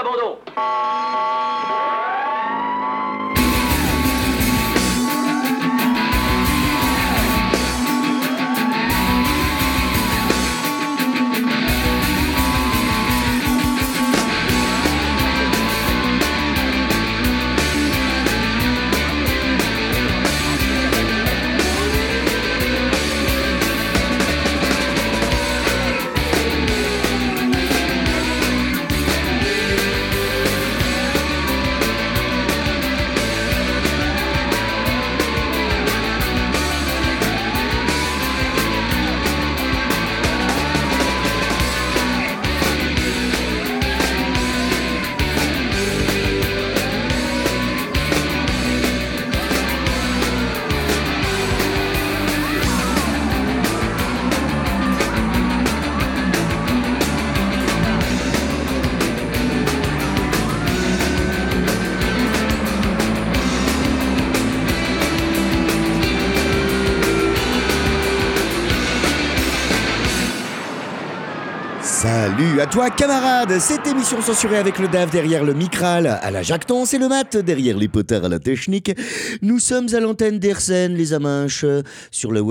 d'abandon. Salut à toi camarade, cette émission censurée avec le DAF derrière le Micral, à la Jactance et le Mat derrière les potards à la technique. Nous sommes à l'antenne d'Ersen, les Aminches, sur le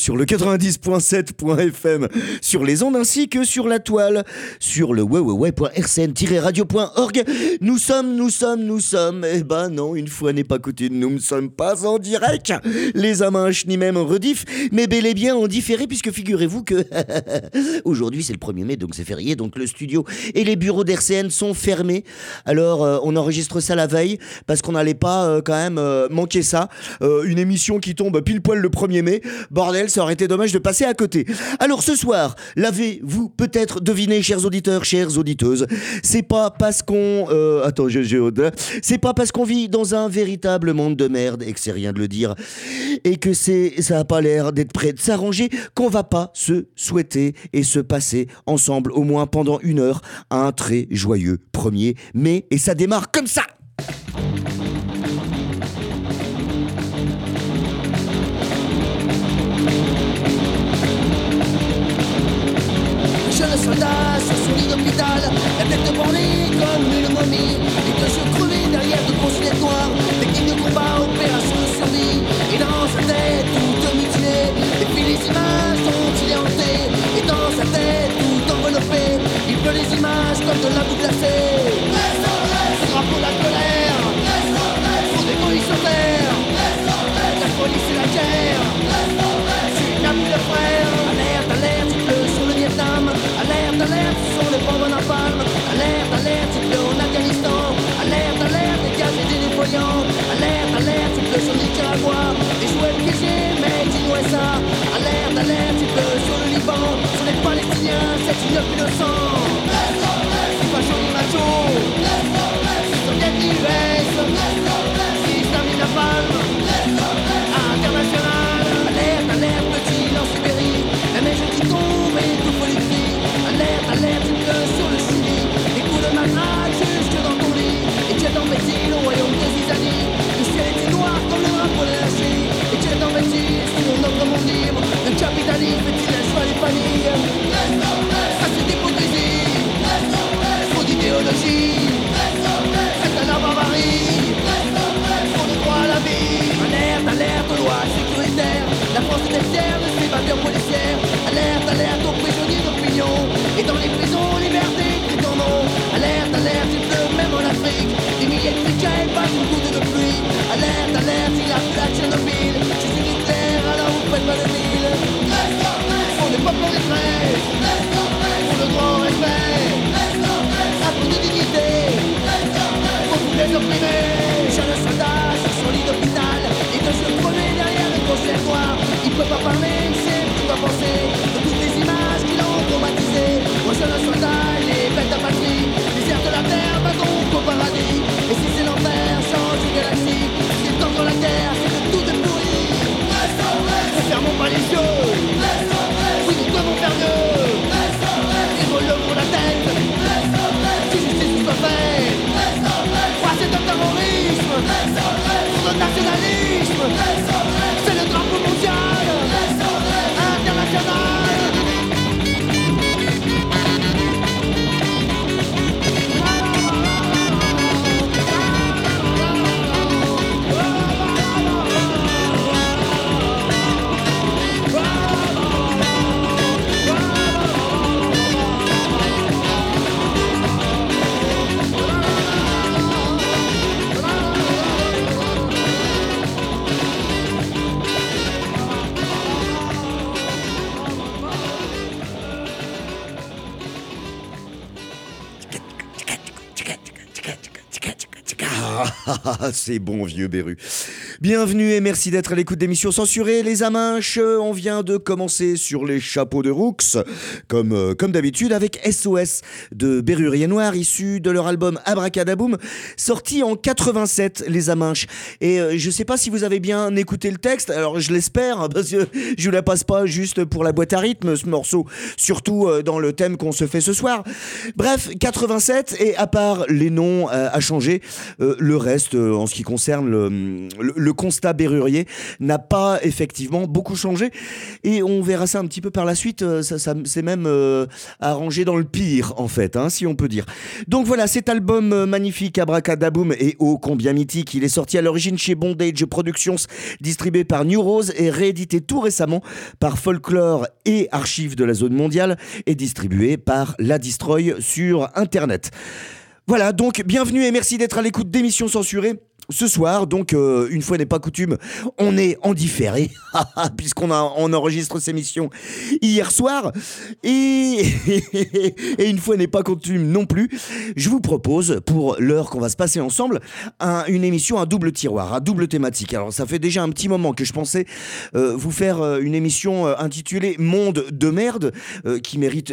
90.7.fm, sur les ondes ainsi que sur la toile, sur le www.rcn-radio.org. Nous sommes, eh ben non, une fois n'est pas coutume, nous ne sommes pas en direct, les Aminches, ni même en rediff, mais bel et bien en différé, puisque figurez-vous que aujourd'hui c'est le 1er mai, donc c'est férié, donc le studio et les bureaux d'RCN sont fermés. Alors on enregistre ça la veille parce qu'on n'allait pas quand même manquer ça. Une émission qui tombe pile poil le 1er mai. Bordel, ça aurait été dommage de passer à côté. Alors ce soir, l'avez-vous peut-être deviné, chers auditeurs, chères auditeuses, c'est pas parce qu'on c'est pas parce qu'on vit dans un véritable monde de merde et que c'est rien de le dire et que ça a pas l'air d'être prêt de s'arranger qu'on va pas se souhaiter et se passer ensemble au moins pendant 1 heure un très joyeux 1er mai, et ça démarre comme ça. Jeune soldat sur son lit d'hôpital, la tête bandée comme une momie, les deux yeux crevés derrière de grosses lunettes noires, technique de combat, opération de survie, et dans sa tête tout mutilé, et puis les images dont il est hanté, et dans sa tête tout enveloppé, il pleut les images comme de la boue glacée. Ce drapeau de la colère, pour des polices sur terre, la police et la guerre, tsunami de frères, alerte, alerte, il pleut sur le Vietnam, alerte, alerte, ce sont les bombes en napalm, alerte, alerte, il pleut en Afghanistan, alerte, alerte, des gaz et des défoliants, alerte, alerte, il pleut sur le Nicaragua, des jouets piégés, made in USA, alerte, alerte, il pleut sur le Liban, sur les Palestiniens, c'est une innocent. Facho ni macho, Soviet ni US, système ni napalm, international, alerte, alerte, petit en Sibérie, mais je dis tombe et tout faut les cris, alerte, alerte, il pleut sur le Chili, des coups de matraque jusque dans ton lit, et tu es embêté au royaume des Isanies, le ciel est noir comme le drapeau de la Chine, et tu es embêté sur notre monde libre, le capitalisme est-il un choix des familles, à cette hypocrisie. C'est bon, vieux Beru. Bienvenue et merci d'être à l'écoute d'émissions censurées. Les Aminches, on vient de commencer sur les chapeaux de Roux, comme d'habitude, avec SOS de Berrurier Noir, issu de leur album Abracadaboum, sorti en 87, Les Aminches. Et je sais pas si vous avez bien écouté le texte, alors je l'espère, parce que je vous la passe pas juste pour la boîte à rythme, ce morceau, surtout dans le thème qu'on se fait ce soir. Bref, 87, et à part les noms à changer, le reste, en ce qui concerne le constat Berrurier, n'a pas effectivement beaucoup changé. Et on verra ça un petit peu par la suite. Ça c'est même arrangé dans le pire, en fait, hein, si on peut dire. Donc voilà, cet album magnifique, Abracadaboum, et ô combien mythique. Il est sorti à l'origine chez Bondage Productions, distribué par New Rose et réédité tout récemment par Folklore et Archives de la Zone Mondiale, et distribué par La Destroy sur Internet. Voilà, donc bienvenue et merci d'être à l'écoute d'émissions censurées. Ce soir, donc, une fois n'est pas coutume, on est en différé, puisqu'on enregistre ces émissions hier soir. Et une fois n'est pas coutume non plus, je vous propose, pour l'heure qu'on va se passer ensemble, une émission à double tiroir, à double thématique. Alors, ça fait déjà un petit moment que je pensais vous faire une émission intitulée « Monde de merde », qui mérite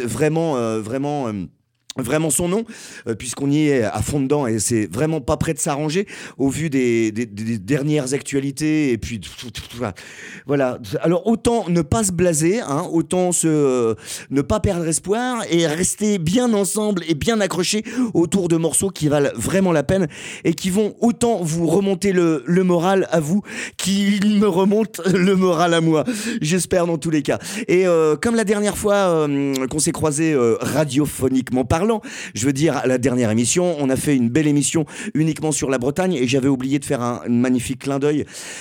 vraiment son nom, puisqu'on y est à fond dedans et c'est vraiment pas prêt de s'arranger au vu des dernières actualités. Et puis voilà, alors autant ne pas se blaser, hein, autant ne pas perdre espoir et rester bien ensemble et bien accrochés autour de morceaux qui valent vraiment la peine et qui vont autant vous remonter le moral à vous qu'il me remonte le moral à moi, j'espère, dans tous les cas. Et comme la dernière fois qu'on s'est croisés radiophoniquement parlant, je veux dire, à la dernière émission, on a fait une belle émission uniquement sur la Bretagne et j'avais oublié de faire un magnifique clin d'œil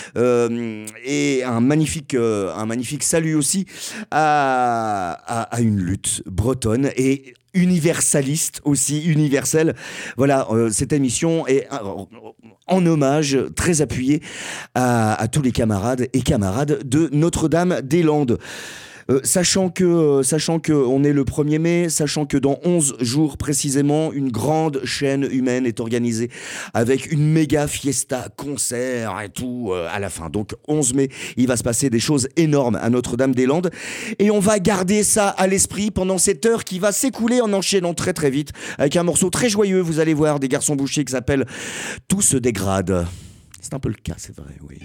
et un magnifique salut aussi à une lutte bretonne et universaliste aussi, universelle. Voilà, cette émission est en hommage très appuyé à tous les camarades et camarades de Notre-Dame-des-Landes. Sachant que on est le 1er mai, sachant que dans 11 jours précisément, une grande chaîne humaine est organisée avec une méga fiesta, concert et tout à la fin. Donc 11 mai, il va se passer des choses énormes à Notre-Dame-des-Landes et on va garder ça à l'esprit pendant cette heure qui va s'écouler en enchaînant très très vite avec un morceau très joyeux, vous allez voir, des Garçons Bouchers qui s'appelle Tout se dégrade. C'est un peu le cas, c'est vrai, oui.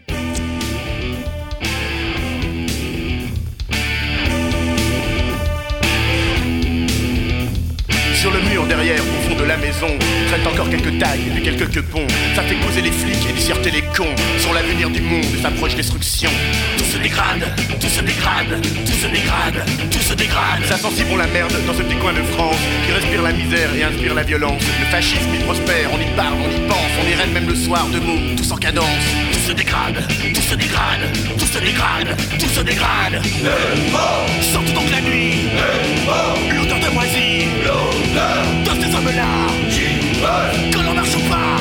Sur le mur derrière, au fond de la maison, traînent encore quelques tailles et quelques quepons. Ça fait causer les flics et disserter les cons. Sur l'avenir du monde s'approche destruction. Tout se dégrade, tout se dégrade, tout se dégrade, tout se dégrade. Ça sent si bon la merde dans ce petit coin de France qui respire la misère et inspire la violence. Le fascisme y prospère, on y parle, on y pense, on y rêve même le soir de mots, tous en cadence. Tout se dégrade, tout se dégrade, tout se dégrade, tout se dégrade. Sortent donc la nuit, l'odeur de moisi, dans ces hommes-là que l'on marche ou pas.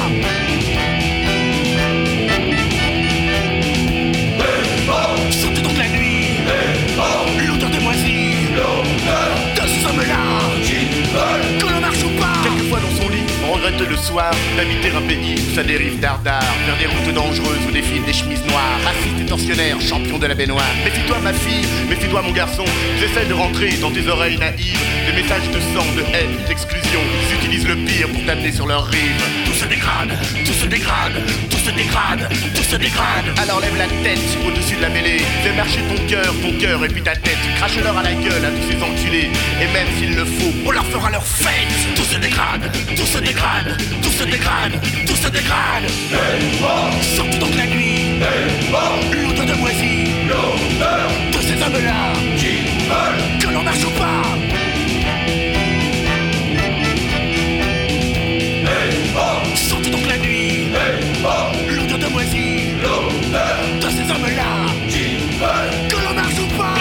Sortez donc la nuit, l'odeur de moisi, dans ces hommes-là que l'on marche ou pas. Quelquefois dans son lit, on regrette le soir d'habiter un pays où ça dérive dardard vers des routes dangereuses où défilent des chemises noires. Raciste et tortionnaire, champion de la baignoire. Méfie-toi ma fille, méfie-toi mon garçon. J'essaie de rentrer dans tes oreilles naïves des messages de sang, de haine, d'exclusion. Ils utilisent le pire pour t'amener sur leur rive. Tout se dégrade, tout se dégrade, tout se dégrade, tout se dégrade. Alors lève la tête au-dessus de la mêlée. Fais marcher ton cœur et puis ta tête. Crache-leur à la gueule à tous ces enculés. Et même s'il le faut, on leur fera leur fête. Tout se dégrade, tout se dégrade, tout se dégrade, tout se dégrade. Sortez donc la nuit, l'odeur de moisi, de ces hommes-là que l'on marche ou pas. Sortez donc la nuit, l'odeur de moisi, de ces hommes-là que l'on marche ou pas.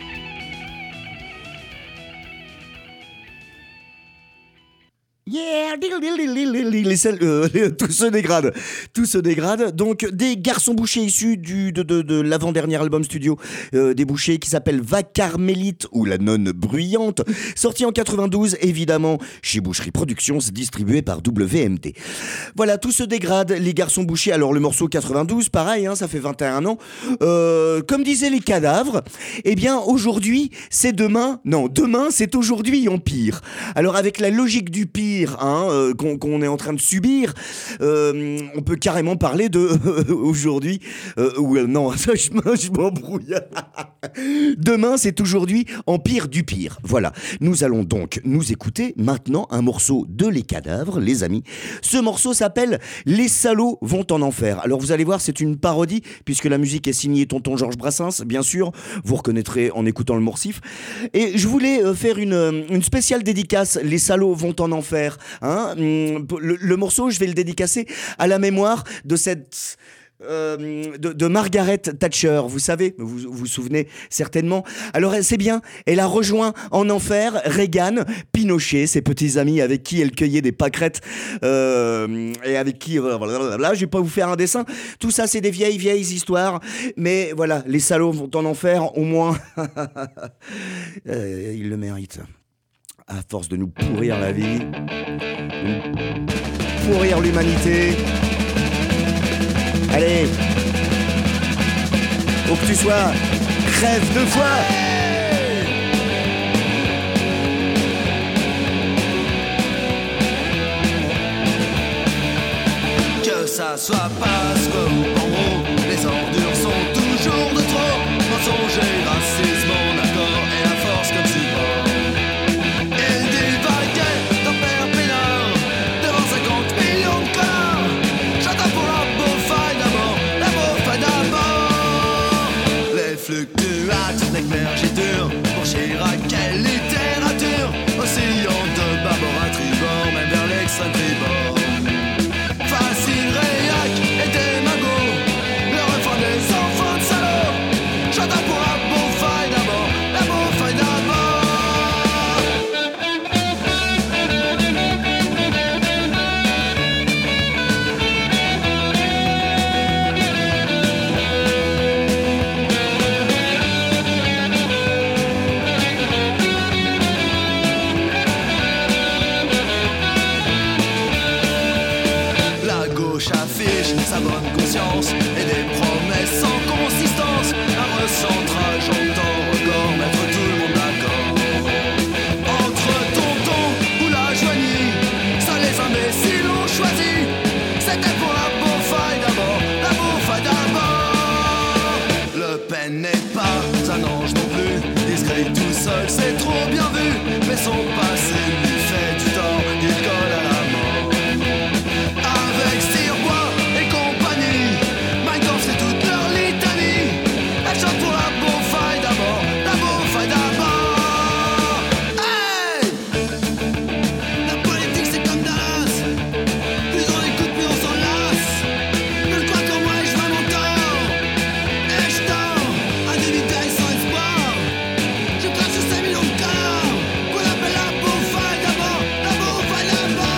Yeah, tout se dégrade. Donc des garçons bouchés issus de l'avant-dernier album studio des Bouchers qui s'appelle Va Carmélite ou La Nonne Bruyante, sorti en 92 évidemment chez Boucherie Productions, distribué par WMD. Voilà, tout se dégrade, les garçons bouchés. Alors le morceau 92, pareil, ça fait 21 ans. Comme disaient les cadavres, eh bien aujourd'hui c'est demain. Non, demain c'est aujourd'hui en pire. Alors avec la logique du pire qu'on est en train de subir, on peut carrément parler de aujourd'hui. Non, ça je m'embrouille. Demain c'est aujourd'hui en pire du pire. Voilà, nous allons donc nous écouter maintenant un morceau de Les Cadavres, les amis. Ce morceau s'appelle Les salauds vont en enfer. Alors vous allez voir, c'est une parodie puisque la musique est signée Tonton Georges Brassens, bien sûr. Vous reconnaîtrez en écoutant le morcif. Et je voulais faire une spéciale dédicace. Les salauds vont en enfer. Le morceau, je vais le dédicacer à la mémoire de cette... de Margaret Thatcher, vous savez, vous vous souvenez certainement. Alors c'est bien, elle a rejoint en enfer Reagan, Pinochet, ses petits amis avec qui elle cueillait des pâquerettes et avec qui, là, je vais pas vous faire un dessin. Tout ça c'est des vieilles histoires, mais voilà, les salauds vont en enfer, au moins ils le méritent. À force de nous pourrir la vie, de nous pourrir l'humanité. Allez, où que tu sois, crève 2 fois. Que ça soit parce que, en gros, les ordures sont toujours de trop. Mensonge et racisme en accord et la force comme support. Il divaguait dans Père Pénard devant 50 millions de corps. J'attends pour la beaufaille d'abord, la beaufaille d'abord. Les fluctuations d'émergiture pour Chirac, quelle littérature, oscillant de bâbord à tribord, même vers l'extrême tribord. Facile, réac et démago, le refrain des enfants de salauds. J'attends pour la beaufaille d'abord, la beaufaille d'abord. La gauche affiche sa bonne conscience et des promesses sans consistance. Un recentrage en temps record, mettre tout le monde d'accord. Entre Tonton ou la Joigny, seuls les imbéciles ont choisi. C'était pour la beaufaille d'abord, la beaufaille d'abord. Le Pen n'est pas un ange non plus, discret tout seul, c'est trop bien vu. Mais son passé lui fait du tort, il colle à la mort. Avec Stirbois et compagnie, Mein Kampf c'est toute leur litanie. Elle chante pour la beaufaille d'abord, la beaufaille d'abord. Hey! La politique c'est comme Dallas, plus on écoute plus on s'en lasse. Je crois qu'en moi je vois mon tort, et je dors, individuel sans espoir. Je crache sur 5 millions de corps, qu'on appelle la beaufaille d'abord, la beaufaille d'abord.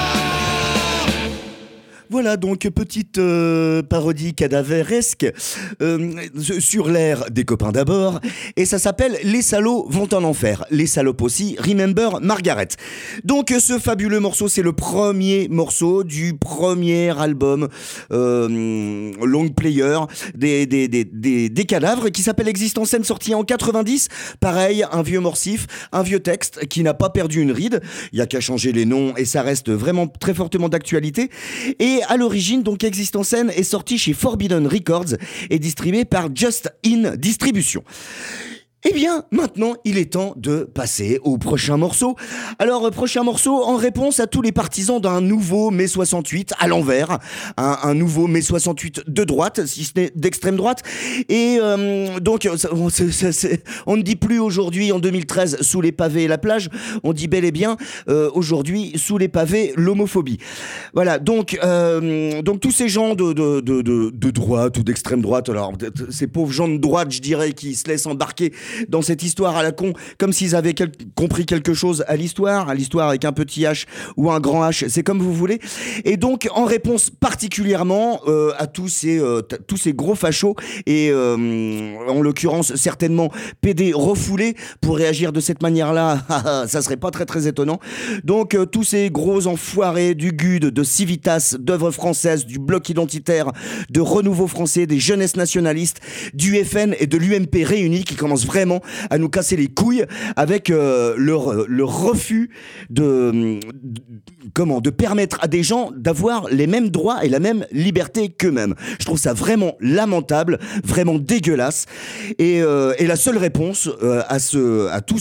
Voilà donc petite parodie cadavéresque sur l'air des copains d'abord, et ça s'appelle Les salauds vont en enfer. Les salopes aussi, Remember Margaret. Donc ce fabuleux morceau, c'est le premier morceau du premier album long player des cadavres, qui s'appelle Existe en scène, sorti en 90. Pareil, un vieux morcif, un vieux texte qui n'a pas perdu une ride. Il n'y a qu'à changer les noms et ça reste vraiment très fortement d'actualité. Et à l'origine, donc, Existe en scène est sorti chez Forbidden Records et distribué par Just In Distribution. Eh bien, maintenant, il est temps de passer au prochain morceau. Alors, prochain morceau en réponse à tous les partisans d'un nouveau mai 68 à l'envers. Un nouveau mai 68 de droite, si ce n'est d'extrême droite. Et donc, on ne dit plus aujourd'hui, en 2013, sous les pavés et la plage. On dit bel et bien, aujourd'hui, sous les pavés, l'homophobie. Voilà, donc tous ces gens de droite ou d'extrême droite, alors ces pauvres gens de droite, je dirais, qui se laissent embarquer dans cette histoire à la con, comme s'ils avaient compris quelque chose à l'histoire avec un petit H ou un grand H, c'est comme vous voulez. Et donc, en réponse particulièrement à tous ces gros fachos, et en l'occurrence certainement PD refoulés, pour réagir de cette manière-là, ça serait pas très très étonnant. Donc, tous ces gros enfoirés du GUD, de Civitas, d'œuvres françaises, du Bloc identitaire, de Renouveau français, des jeunesses nationalistes, du FN et de l'UMP réunis, qui commencent vraiment à nous casser les couilles avec le refus de permettre à des gens d'avoir les mêmes droits et la même liberté qu'eux-mêmes. Je trouve ça vraiment lamentable, vraiment dégueulasse. Et la seule réponse à tous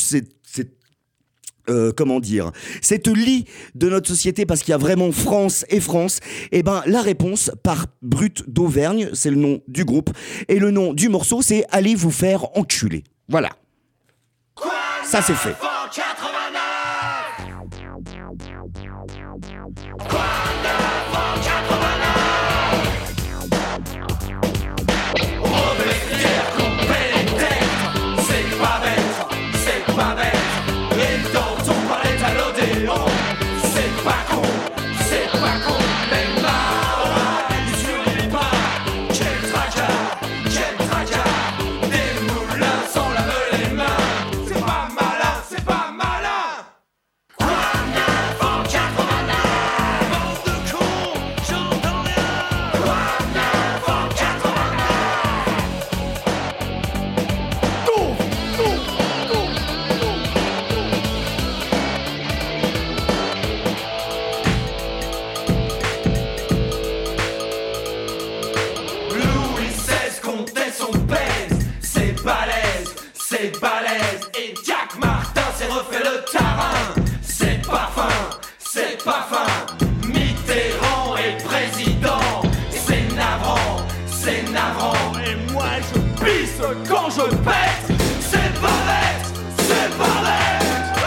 cette lie de notre société, parce qu'il y a vraiment France et France, et ben la réponse par Brut d'Auvergne, c'est le nom du groupe, et le nom du morceau, c'est Allez vous faire enculer. Voilà. Ça c'est fait. Quand je pète, c'est pas bête, c'est pas bête.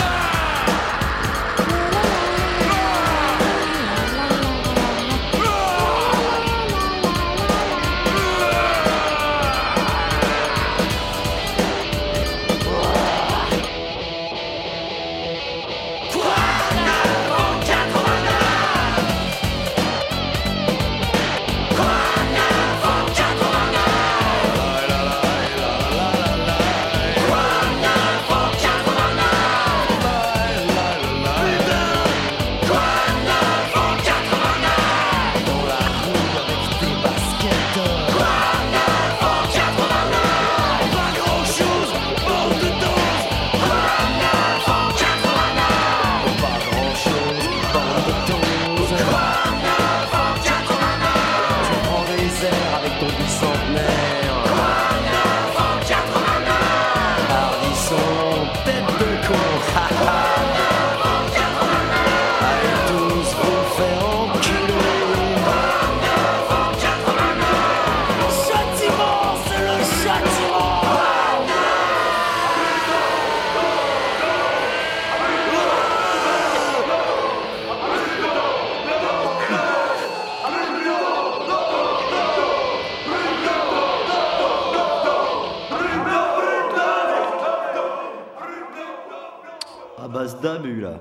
Là.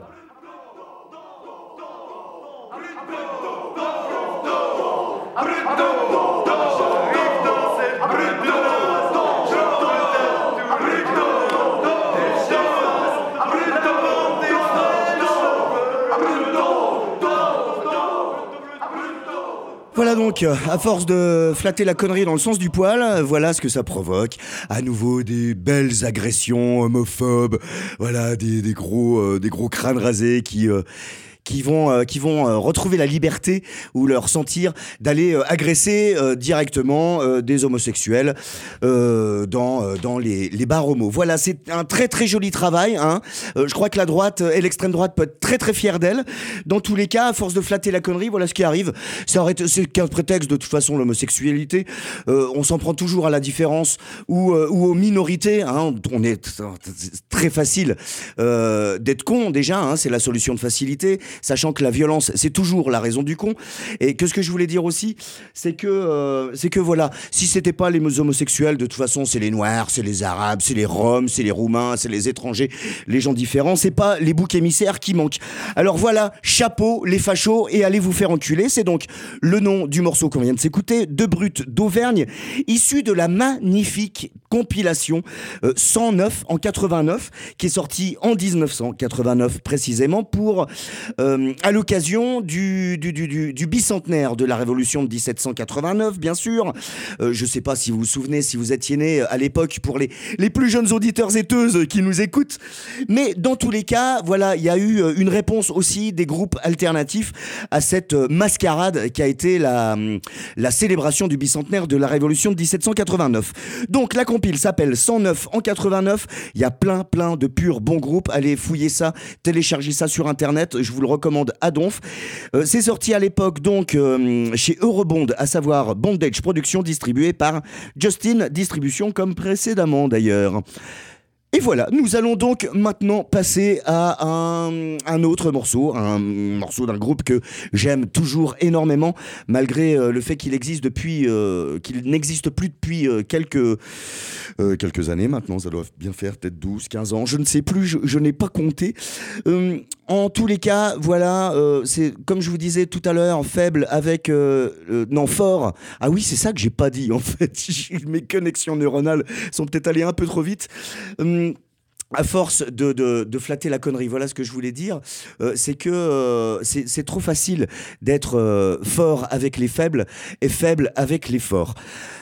Voilà donc, à force de flatter la connerie dans le sens du poil, voilà ce que ça provoque. À nouveau des belles agressions homophobes, voilà des gros crânes rasés qui vont retrouver la liberté ou leur sentir d'aller agresser directement des homosexuels dans les bars homo. Voilà, c'est un très très joli travail, hein. Je crois que la droite et l'extrême droite peut être très très fiers d'elle. Dans tous les cas, à force de flatter la connerie, voilà ce qui arrive. C'est qu'un prétexte de toute façon, l'homosexualité. On s'en prend toujours à la différence ou aux minorités, hein. C'est très facile d'être con déjà, hein, c'est la solution de facilité. sachant que la violence, c'est toujours la raison du con. Et que ce que je voulais dire aussi, c'est que voilà, si c'était pas les homosexuels, de toute façon, c'est les Noirs, c'est les Arabes, c'est les Roms, c'est les Roumains, c'est les étrangers, les gens différents, c'est pas les boucs émissaires qui manquent. Alors voilà, chapeau, les fachos, et allez vous faire enculer, c'est donc le nom du morceau qu'on vient de s'écouter, Deux brutes d'Auvergne, issu de la magnifique compilation 109 en 89, qui est sortie en 1989 précisément pour à l'occasion du bicentenaire de la Révolution de 1789, bien sûr. Je sais pas si vous vous souvenez, si vous étiez né à l'époque, pour les plus jeunes auditeurs et teuses qui nous écoutent. Mais dans tous les cas, voilà, il y a eu une réponse aussi des groupes alternatifs à cette mascarade qui a été la célébration du bicentenaire de la Révolution de 1789. Donc la compile s'appelle 109 en 89. Il y a plein de purs bons groupes. Allez fouiller ça, téléchargez ça sur internet. Je vous le recommande à donf. C'est sorti à l'époque donc chez Eurobond, à savoir Bondage Productions, distribué par Justin Distribution comme précédemment d'ailleurs. Et voilà, nous allons donc maintenant passer à un autre morceau, un morceau d'un groupe que j'aime toujours énormément, malgré le fait qu'il existe qu'il n'existe plus depuis quelques années maintenant. Ça doit bien faire peut-être 12, 15 ans, je ne sais plus, je n'ai pas compté. En tous les cas, voilà, c'est comme je vous disais tout à l'heure, faible avec fort. Ah oui, c'est ça que j'ai pas dit en fait. Mes connexions neuronales sont peut-être allées un peu trop vite. À force de flatter la connerie, voilà ce que je voulais dire, c'est que c'est trop facile d'être fort avec les faibles et faible avec les forts.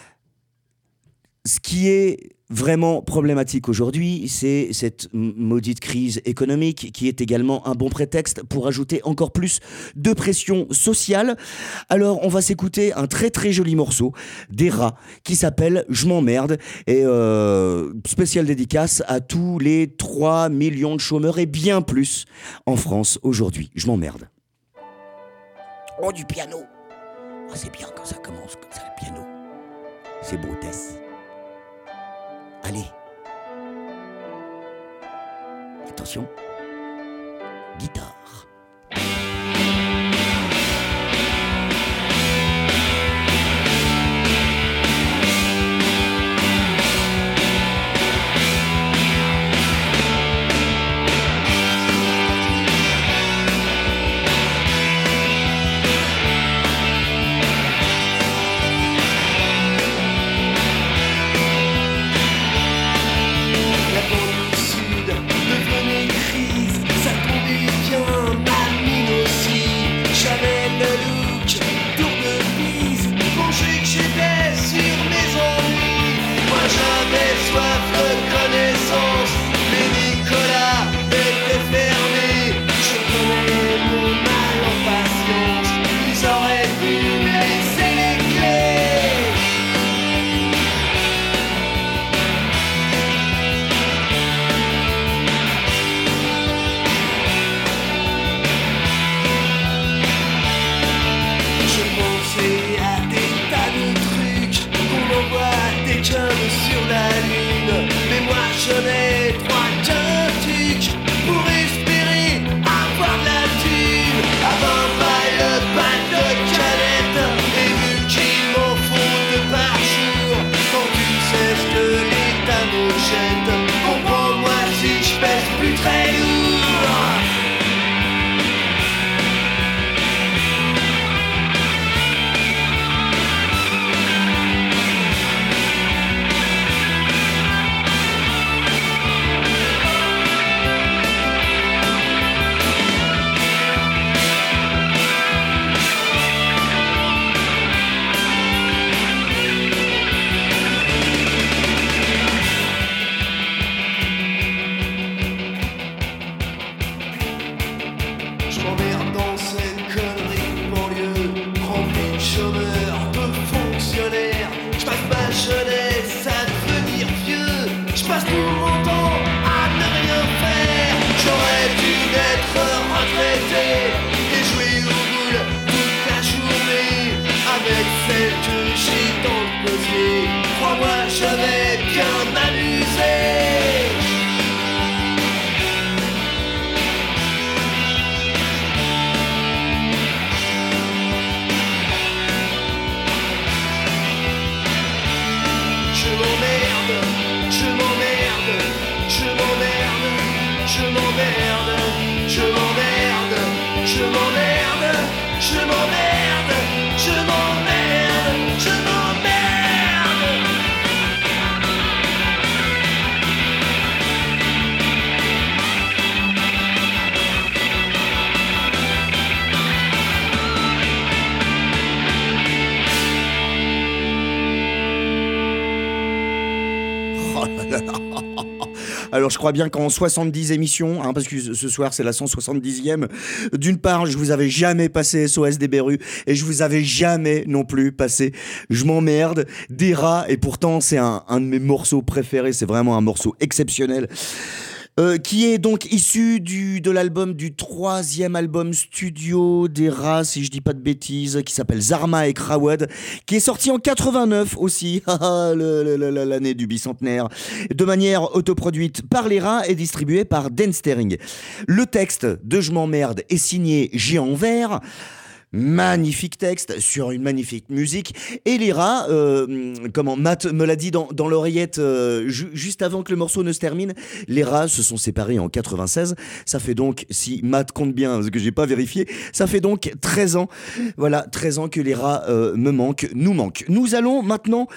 Ce qui est vraiment problématique aujourd'hui, c'est cette maudite crise économique qui est également un bon prétexte pour ajouter encore plus de pression sociale. Alors on va s'écouter un très très joli morceau des Rats qui s'appelle Je m'emmerde, et spéciale dédicace à tous les 3 millions de chômeurs et bien plus en France aujourd'hui. Je m'emmerde. Oh, du piano. Oh, c'est bien quand ça commence comme ça, le piano. C'est beau, Tess. Allez. Attention. Guitare. je m'emmerde, je m'emmerde, je m'emmerde, je m'emmerde, je m'emmerde, je m'emmerde, je m'emmerde, je m'emmerde, je m'emmerde. Alors je crois bien qu'en 70 émissions, parce que ce soir c'est la 170e, d'une part je vous avais jamais passé SOS des Berus et je vous avais jamais non plus passé Je m'emmerde des rats, et pourtant c'est un de mes morceaux préférés, c'est vraiment un morceau exceptionnel. Qui est donc issu de l'album, du 3e album studio des rats, si je dis pas de bêtises, qui s'appelle Zarma et Krawad, qui est sorti en 89 aussi, l'année du bicentenaire, de manière autoproduite par les rats et distribuée par Denstering. Le texte de Je m'emmerde est signé Géant Vert. Magnifique texte sur une magnifique musique, et les rats, Matt me l'a dit dans l'oreillette juste avant que le morceau ne se termine, les rats se sont séparés en 96. Ça fait donc, si Matt compte bien, ce que j'ai pas vérifié, ça fait donc 13 ans. Voilà, 13 ans que les rats nous manquent. Nous allons maintenant...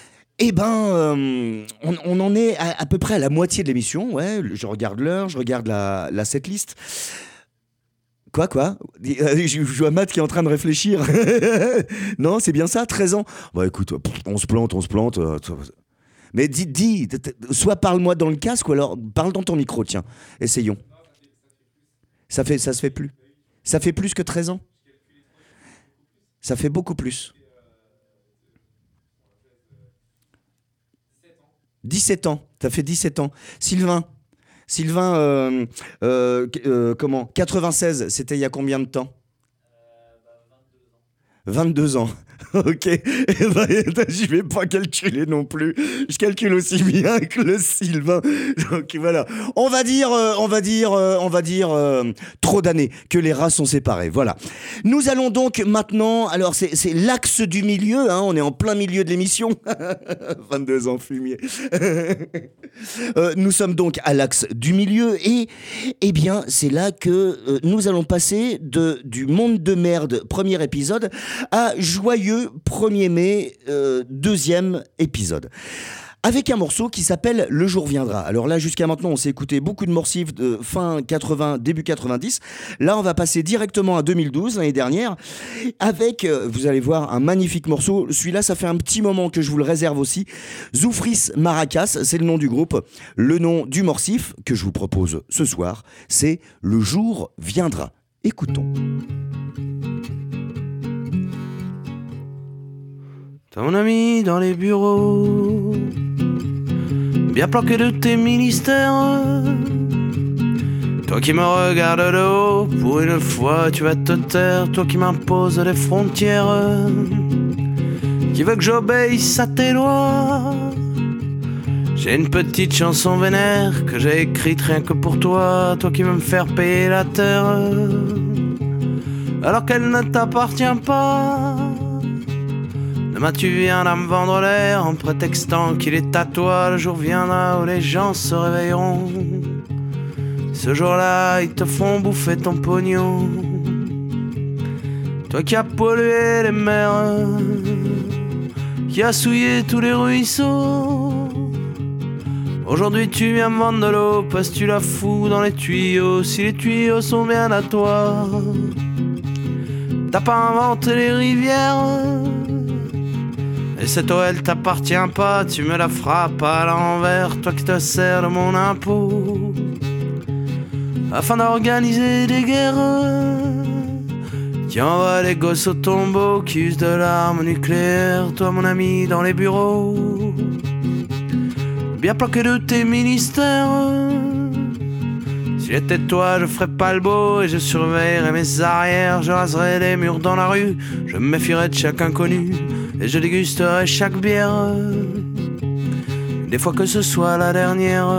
on en est à peu près à la moitié de l'émission. Ouais, je regarde l'heure, je regarde la setlist. Quoi Je vois Matt qui est en train de réfléchir. Non, c'est bien ça, 13 ans. Bah écoute, on se plante. Mais dis, soit parle-moi dans le casque, ou alors parle dans ton micro, tiens. Essayons. Ça se fait plus. Ça fait plus que 13 ans. Ça fait beaucoup plus. 17 ans. Ça fait 17 ans. Sylvain, 96, c'était il y a combien de temps ? 22 ans. Ok. Je vais pas calculer non plus. Je calcule aussi bien que le Sylvain. Donc voilà. On va dire trop d'années que les rats sont séparés. Voilà. Nous allons donc maintenant. Alors c'est l'axe du milieu. On est en plein milieu de l'émission. 22 ans fumier. Nous sommes donc à l'axe du milieu, et eh bien c'est là que nous allons passer du monde de merde premier épisode à joyeux 1er mai, 2e épisode. Avec un morceau qui s'appelle Le jour viendra. Alors là, jusqu'à maintenant, on s'est écouté beaucoup de morcifs de fin 80, début 90. Là, on va passer directement à 2012, l'année dernière, avec, vous allez voir, un magnifique morceau. Celui-là, ça fait un petit moment que je vous le réserve aussi. Zoufris Maracas, c'est le nom du groupe. Le nom du morcif que je vous propose ce soir, c'est Le jour viendra. Écoutons. T'as mon ami dans les bureaux, bien planqué de tes ministères. Toi qui me regardes de haut, pour une fois tu vas te taire. Toi qui m'imposes les frontières, qui veut que j'obéisse à tes lois. J'ai une petite chanson vénère que j'ai écrite rien que pour toi. Toi qui veux me faire payer la terre, alors qu'elle ne t'appartient pas. Demain tu viendras me vendre l'air en prétextant qu'il est à toi. Le jour viendra où les gens se réveilleront. Ce jour-là ils te font bouffer ton pognon. Toi qui as pollué les mers, qui as souillé tous les ruisseaux. Aujourd'hui tu viens me vendre de l'eau parce que tu la fous dans les tuyaux. Si les tuyaux sont bien à toi, t'as pas inventé les rivières. Et cette eau elle t'appartient pas, tu me la frappes à l'envers. Toi qui te sers de mon impôt afin d'organiser des guerres, qui envoie les gosses au tombeau, qui use de l'arme nucléaire. Toi mon ami dans les bureaux, bien planqué de tes ministères. Si j'étais toi je ferais pas le beau et je surveillerais mes arrières. Je raserais les murs dans la rue, je me méfierais de chaque inconnu et je dégusterai chaque bière, des fois que ce soit la dernière.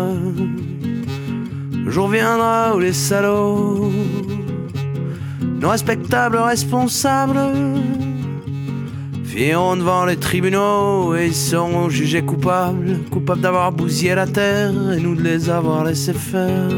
Le jour viendra où les salauds, nos respectables responsables, finiront devant les tribunaux et ils seront jugés coupables d'avoir bousillé la terre et nous de les avoir laissés faire.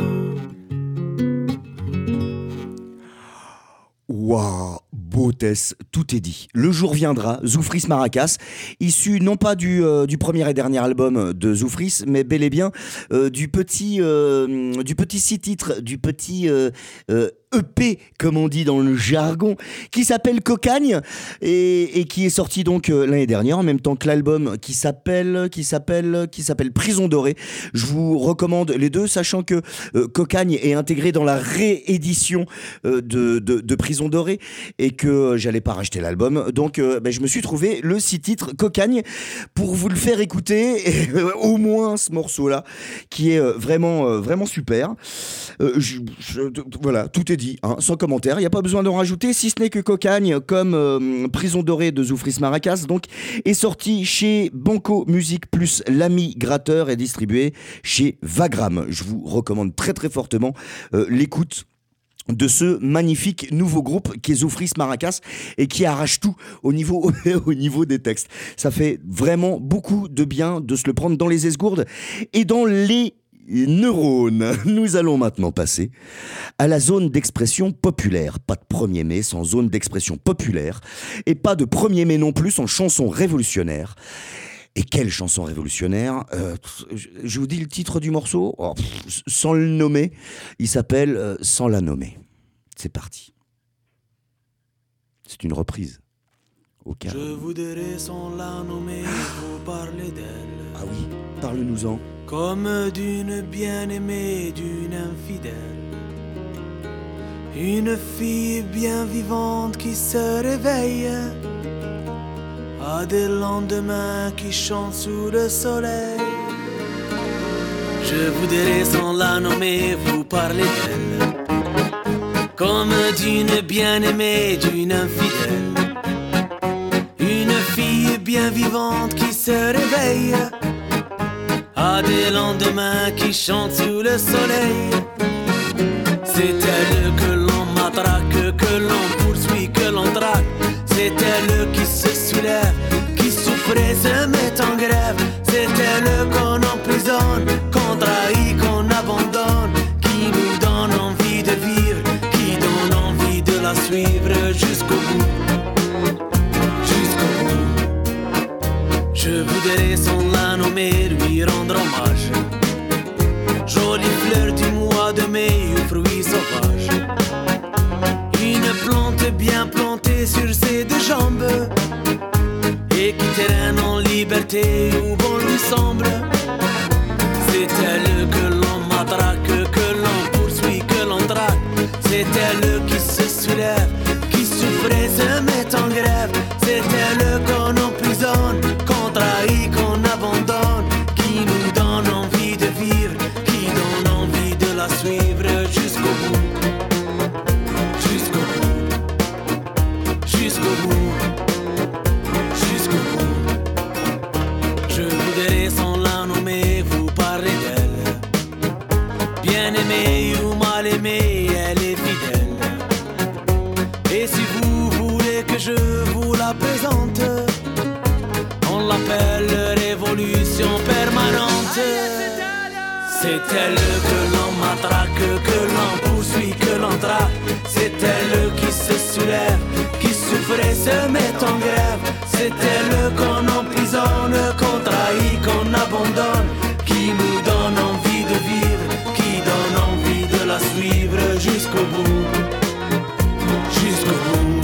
Waouh, Botès, tout est dit. Le jour viendra, Zoufris Maracas, issu non pas du premier et dernier album de Zoufris, mais bel et bien du petit 6 titres, du petit EP, comme on dit dans le jargon, qui s'appelle Cocagne et qui est sorti donc l'année dernière, en même temps que l'album qui s'appelle Prison Dorée. Je vous recommande les deux, sachant que Cocagne est intégré dans la réédition de Prison Dorée et que j'allais pas racheter l'album, donc je me suis trouvé le 6 titres Cocagne pour vous le faire écouter, au moins ce morceau-là, qui est vraiment super. Voilà, tout est dit, hein, sans commentaire, il n'y a pas besoin d'en rajouter, si ce n'est que Cocagne, comme Prison Dorée de Zoufris Maracas, donc, est sorti chez Banco Musique plus l'ami gratteur, et distribué chez Vagram. Je vous recommande très très fortement l'écoute de ce magnifique nouveau groupe qui est Zoufris Maracas et qui arrache tout au niveau des textes. Ça fait vraiment beaucoup de bien de se le prendre dans les esgourdes et dans les neurones. Nous allons maintenant passer à la zone d'expression populaire. Pas de 1er mai sans zone d'expression populaire et pas de 1er mai non plus sans chanson révolutionnaire. Et quelle chanson révolutionnaire, je vous dis le titre du morceau, sans le nommer, il s'appelle Sans la nommer. C'est parti. C'est une reprise. Au cas. Je voudrais sans la nommer vous parler d'elle. Ah oui, parle-nous-en. Comme d'une bien-aimée, d'une infidèle. Une fille bien vivante qui se réveille à des lendemains qui chantent sous le soleil. Je voudrais sans la nommer vous parler d'elle. Comme d'une bien-aimée, d'une infidèle. Une fille bien vivante qui se réveille à des lendemains qui chantent sous le soleil. C'est elle que l'on matraque, que l'on poursuit, que l'on traque. C'est elle qui se soulève, qui souffre et se met en grève. C'est elle qu'on emprisonne, qu'on trahit, qu'on abandonne, qui nous donne envie de vivre, qui donne envie de la suivre jusqu'au bout. Jusqu'au bout. Je voudrais sans la nommer lui rendre hommage. Jolie fleur du mois de mai ou fruit sauvage. Une plante bien plantée sur ses deux jambes et qui terraine en liberté où bon lui semble. C'est elle que l'on matraque, que l'on poursuit, que l'on traque. C'est elle qui se soulève, qui souffre et se met en grève. C'est elle qu'on emprisonne, qu'on trahit, qu'on abandonne, qui nous donne envie de vivre, qui donne envie de la suivre jusqu'au bout. Je voudrais sans la nommer vous parler d'elle. Bien aimée ou mal aimée, elle est fidèle. Et si vous voulez que je vous la présente, on l'appelle révolution permanente. C'est elle que l'on matraque, que l'on poursuit, que l'on traque. C'est elle qui se soulève, qui souffre et se met en grève. C'est elle qu'on emprisonne, qu'on trahit, qu'on abandonne, qui nous donne envie de vivre, qui donne envie de la suivre jusqu'au bout. Jusqu'au bout.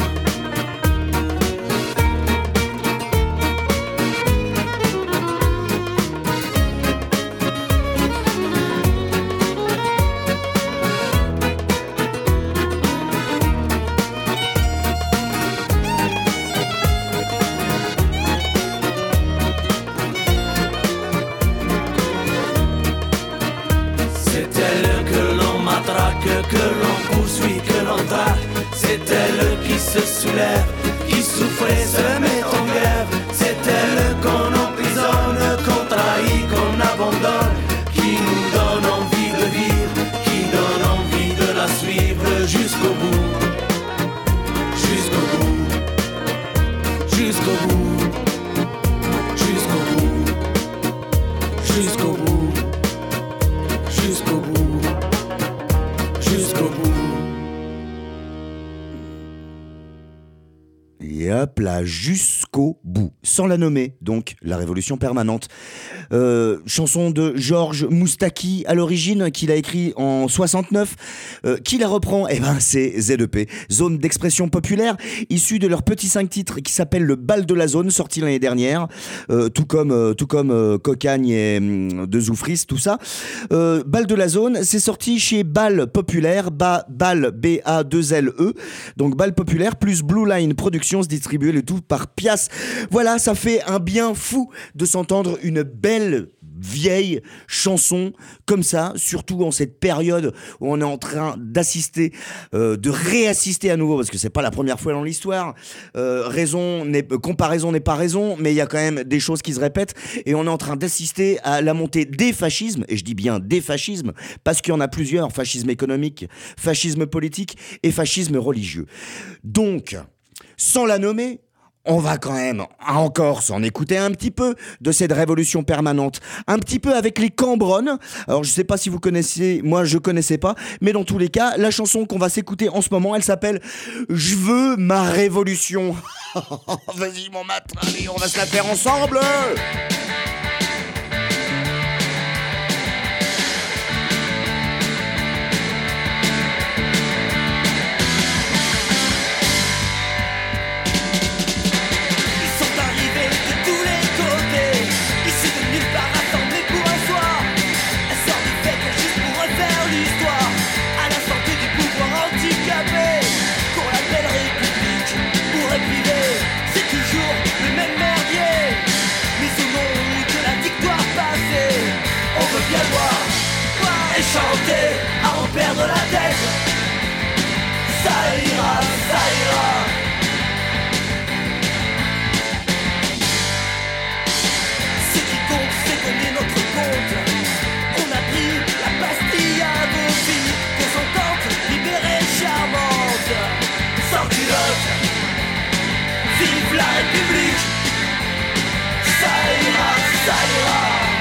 Que l'on poursuit, que l'on traque. C'est elle qui se soulève, qui souffre et se met en grève. C'est elle qu'on emprisonne, qu'on trahit, qu'on abandonne, qui nous donne envie de vivre, qui donne envie de la suivre jusqu'au bout. Jusqu'au bout. Jusqu'au bout. jusqu'au bout, jusqu'au bout, jusqu'au bout. Et hop là, jusqu'au bout. Sans la nommer, donc, la révolution permanente. Chanson de Georges Moustaki à l'origine, qu'il a écrit en 69. Qui la reprend? Eh ben, c'est ZEP, Zone d'expression populaire, issue de leur petit 5 titres qui s'appelle Le Bal de la Zone, sorti l'année dernière. Tout comme Cocagne et De Zoufris, tout ça. Bal de la Zone, c'est sorti chez Bal Populaire, Bal B-A-2-L-E. Donc Bal Populaire plus Blue Line Productions, distribué le tout par Pias. Voilà, ça fait un bien fou de s'entendre une belle vieille chanson comme ça, surtout en cette période où on est en train d'assister, de réassister à nouveau, parce que c'est pas la première fois dans l'histoire. Comparaison n'est pas raison, mais il y a quand même des choses qui se répètent, et on est en train d'assister à la montée des fascismes, et je dis bien des fascismes, parce qu'il y en a plusieurs: fascisme économique, fascisme politique et fascisme religieux. Donc, sans la nommer, on va quand même encore s'en écouter un petit peu de cette révolution permanente. Un petit peu avec les Cambronnes. Alors je sais pas si vous connaissez, moi je connaissais pas, mais dans tous les cas, la chanson qu'on va s'écouter en ce moment, elle s'appelle Je veux ma révolution. Vas-y mon mat, allez, on va se la faire ensemble. Chanter à en perdre la tête. Ça ira, ça ira. Ce qui compte, c'est qu'on est notre compte. On a pris la pastille à vos filles, consentante, libérée, charmante, sans culotte. Vive la République. Ça ira, ça ira.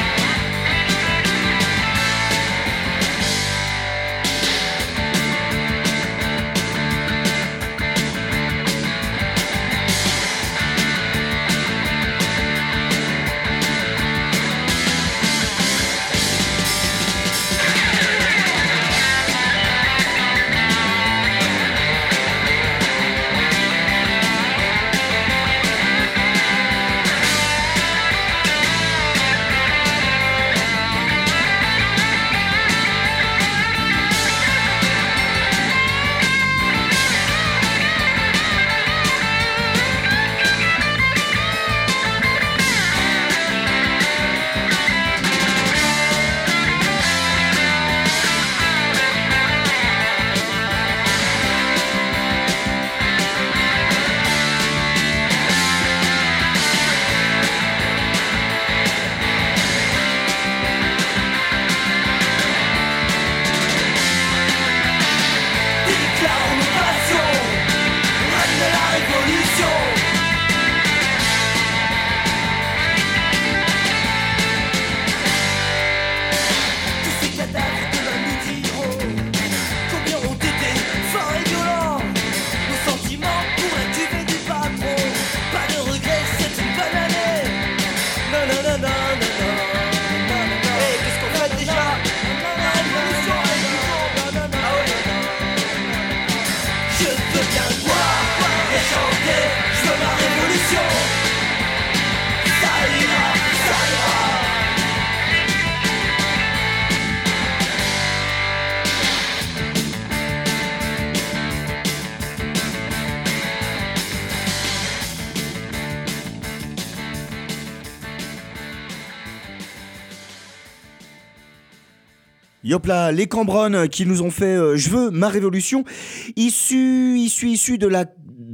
Yop là, les Cambronnes qui nous ont fait Je veux ma révolution, issu de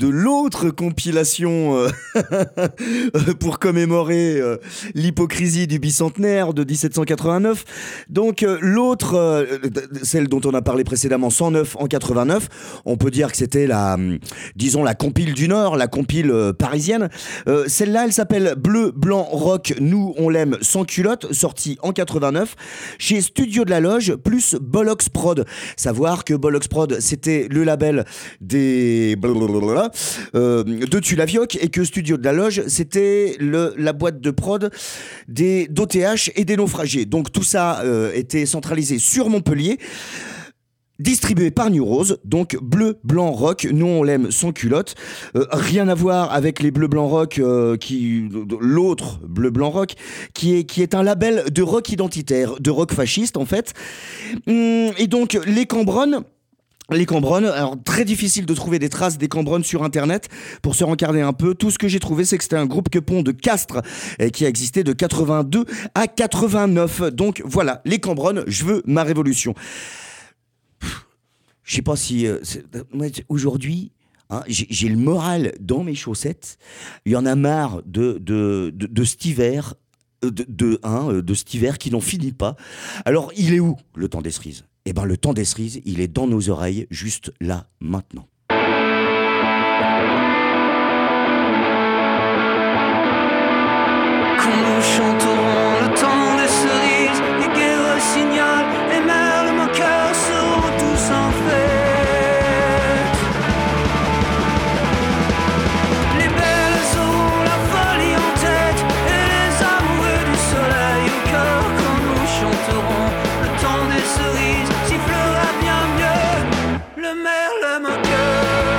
de l'autre compilation pour commémorer l'hypocrisie du bicentenaire de 1789. Donc l'autre, celle dont on a parlé précédemment, 109 en 89, on peut dire que c'était la compile du Nord, la compile parisienne. Celle-là, elle s'appelle Bleu, Blanc, Rock, Nous on l'aime sans culotte, sortie en 89 chez Studio de la Loge plus Bollocks Prod. Savoir que Bollocks Prod, c'était le label de Tulavioc et que Studio de la Loge, c'était la boîte de prod d'OTH et des Naufragés. Donc tout ça était centralisé sur Montpellier. Distribué par New Rose, donc Bleu, Blanc, Rock, Nous on l'aime sans culotte. Rien à voir avec les Bleu, Blanc, Rock, l'autre Bleu, Blanc, Rock, qui est un label de rock identitaire, de rock fasciste en fait. Et donc les Cambronnes, alors très difficile de trouver des traces des Cambronnes sur internet pour se rencarder un peu. Tout ce que j'ai trouvé, c'est que c'était un groupe quepon de Castres qui a existé de 82 à 89. Donc voilà, les Cambronnes, je veux ma révolution. Je sais pas si aujourd'hui, hein, j'ai le moral dans mes chaussettes. Il y en a marre de cet hiver, de cet hiver qui n'en finit pas. Alors il est où le temps des cerises ? Eh ben le temps des cerises, il est dans nos oreilles, juste là, maintenant. Quand nous chanterons le temps des cerises, les guerres signal et merle moqueur seront tous en fête. Les belles auront la folie en tête et les amoureux du soleil au cœur. Quand nous chanterons le temps des cerises, sifflera bien mieux le merle moqueur.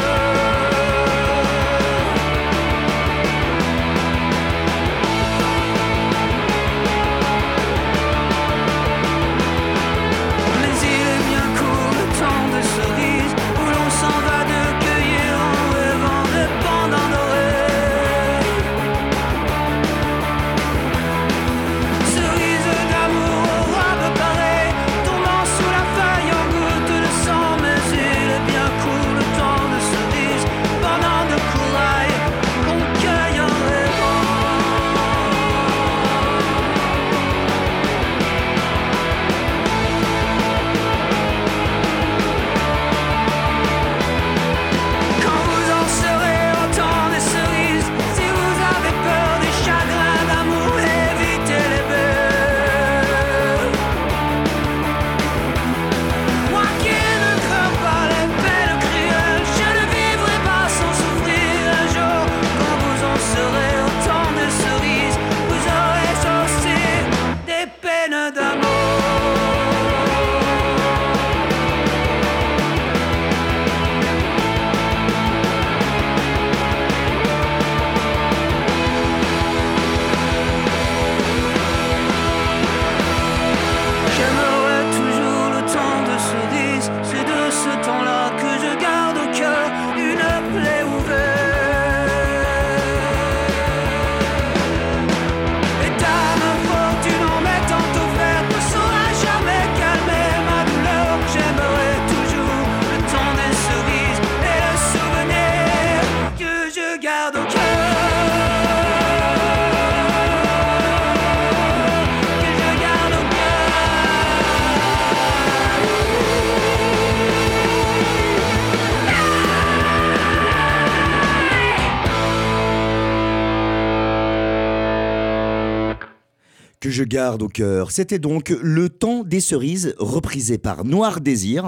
Que je garde au cœur. C'était donc Le Temps des Cerises, reprisé par Noir Désir,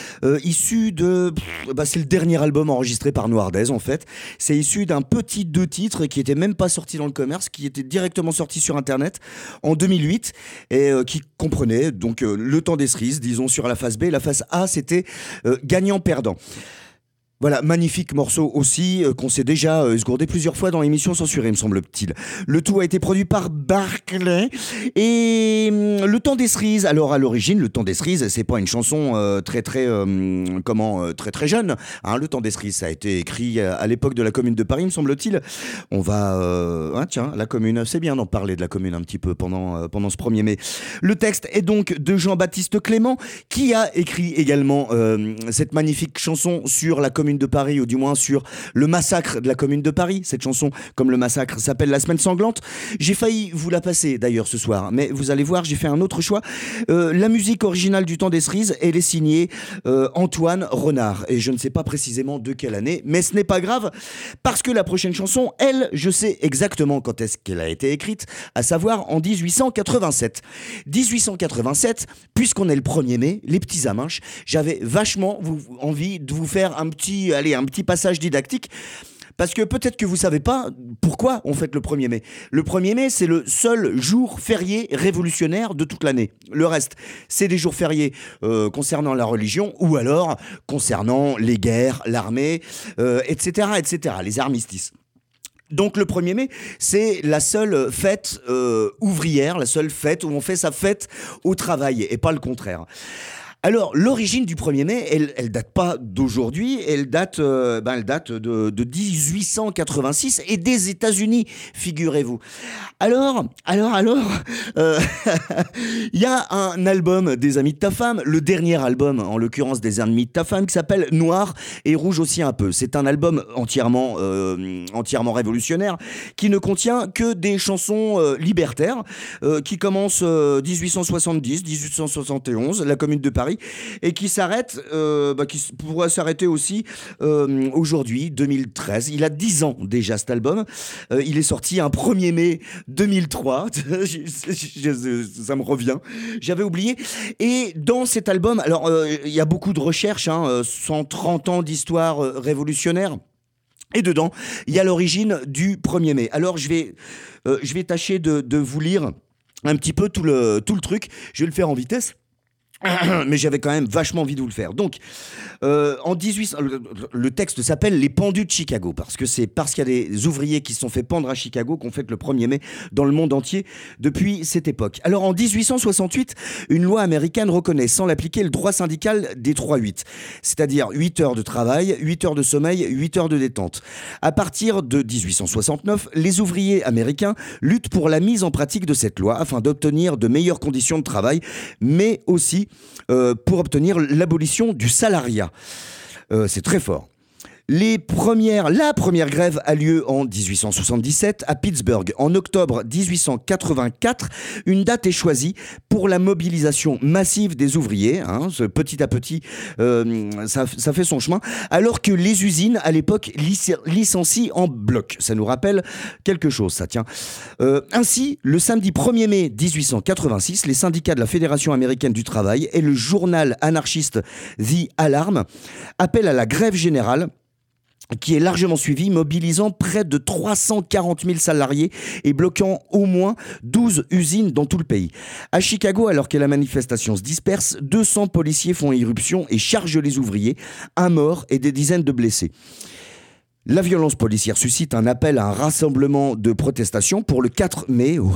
issu de... c'est le dernier album enregistré par Noir Désir en fait. C'est issu d'un petit 2 titres qui était même pas sorti dans le commerce, qui était directement sorti sur internet en 2008 et qui comprenait donc Le Temps des Cerises, disons sur la face B. La face A, c'était Gagnant-Perdant. Voilà, magnifique morceau aussi, qu'on s'est déjà esgourdé plusieurs fois dans l'émission censurée, me semble-t-il. Le tout a été produit par Barclay. Et Le Temps des Cerises, alors à l'origine, Le Temps des Cerises, c'est pas une chanson très jeune. Hein, Le Temps des Cerises, ça a été écrit à l'époque de la Commune de Paris, me semble-t-il. On va... tiens, la Commune, c'est bien d'en parler de la Commune un petit peu pendant ce 1er mai. Le texte est donc de Jean-Baptiste Clément, qui a écrit également cette magnifique chanson sur la Commune Commune de Paris, ou du moins sur le massacre de la Commune de Paris. Cette chanson, comme le massacre, s'appelle La Semaine Sanglante. J'ai failli vous la passer d'ailleurs ce soir, mais vous allez voir, j'ai fait un autre choix. La musique originale du temps des cerises, elle est signée Antoine Renard. Et je ne sais pas précisément de quelle année, mais ce n'est pas grave, parce que la prochaine chanson, elle, je sais exactement quand est-ce qu'elle a été écrite, à savoir en 1887. 1887, puisqu'on est le 1er mai, les petits aminches, j'avais vachement envie de vous faire un petit passage didactique. Parce que peut-être que vous savez pas pourquoi on fête le 1er mai. Le 1er mai, c'est le seul jour férié révolutionnaire de toute l'année. Le reste, c'est des jours fériés concernant la religion ou alors concernant les guerres, l'armée, etc., les armistices. Donc le 1er mai, c'est la seule fête ouvrière, la seule fête où on fait sa fête au travail et pas le contraire. Alors, l'origine du 1er mai, elle date pas d'aujourd'hui, elle date de 1886 et des États-Unis, figurez-vous. Alors, il y a un album des Amis de ta femme, le dernier album, en l'occurrence des Amis de ta femme, qui s'appelle Noir et Rouge aussi un peu. C'est un album entièrement révolutionnaire, qui ne contient que des chansons libertaires, qui commencent 1870, 1871, la Commune de Paris, et qui s'arrête, qui pourrait s'arrêter aussi aujourd'hui, 2013. Il a 10 ans déjà cet album. Il est sorti un 1er mai 2003. Ça me revient. J'avais oublié. Et dans cet album, alors il y a beaucoup de recherches, 130 ans d'histoire révolutionnaire. Et dedans, il y a l'origine du 1er mai. Alors je vais tâcher de vous lire un petit peu tout le truc. Je vais le faire en vitesse. Mais j'avais quand même vachement envie de vous le faire. Donc, le texte s'appelle Les pendus de Chicago, parce qu'il y a des ouvriers qui se sont fait pendre à Chicago qu'on fête le 1er mai dans le monde entier depuis cette époque. Alors, en 1868, une loi américaine reconnaît sans l'appliquer le droit syndical des 3-8, c'est-à-dire 8 heures de travail, 8 heures de sommeil, 8 heures de détente. À partir de 1869, les ouvriers américains luttent pour la mise en pratique de cette loi afin d'obtenir de meilleures conditions de travail, mais aussi pour obtenir l'abolition du salariat. C'est très fort. La première grève a lieu en 1877 à Pittsburgh. En octobre 1884, une date est choisie pour la mobilisation massive des ouvriers. Petit à petit, ça fait son chemin. Alors que les usines, à l'époque, licencient en bloc. Ça nous rappelle quelque chose, ça tient. Ainsi, le samedi 1er mai 1886, les syndicats de la Fédération américaine du travail et le journal anarchiste The Alarm appellent à la grève générale, qui est largement suivi, mobilisant près de 340 000 salariés et bloquant au moins 12 usines dans tout le pays. À Chicago, alors que la manifestation se disperse, 200 policiers font irruption et chargent les ouvriers, un mort et des dizaines de blessés. La violence policière suscite un appel à un rassemblement de protestation pour le 4 mai au